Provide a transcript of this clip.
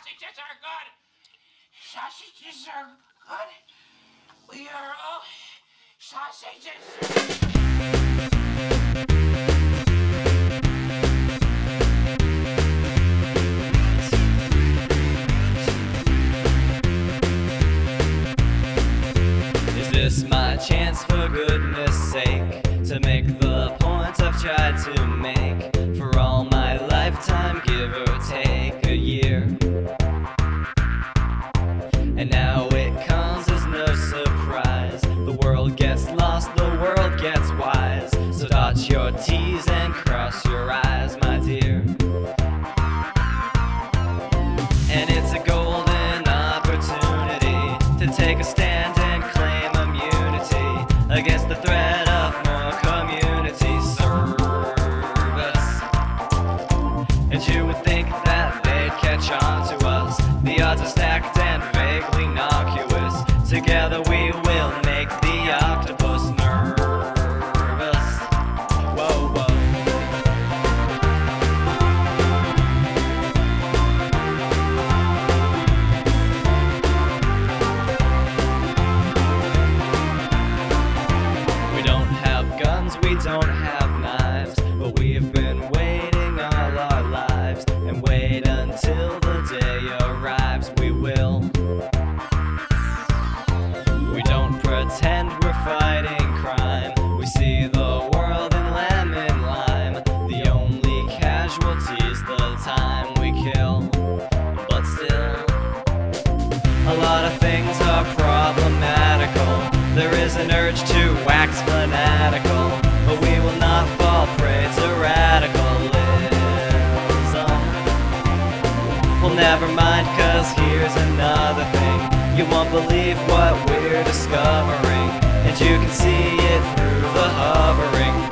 Sausages are good. Sausages are good. We are all sausages. Is this my chance, for goodness sake, to make the point I've tried to make for all my lifetime, give or take a year? And now it comes as no surprise. The world gets lost, the world gets wise. So dot your T's and cross your I's, my dear. And it's a golden opportunity to take a stand and claim immunity against the threat of more community service. And you would think that they'd catch on to us. The odds are stacked and vaguely innocuous. Together we will make the octopus nervous. Whoa, whoa. We don't have guns, we don't have knives, but we've been waiting all our lives, and wait until the day arrives. We will. We don't pretend we're fighting crime. We see the world in lemon lime. The only casualty's the time we kill. But still, a lot of things are problematical. There is an urge to wax fanatical, but we will not fall prey to radicalism. Well, never mind, 'cause here's another thing. You won't believe what we're discovering, and you can see it through the hovering.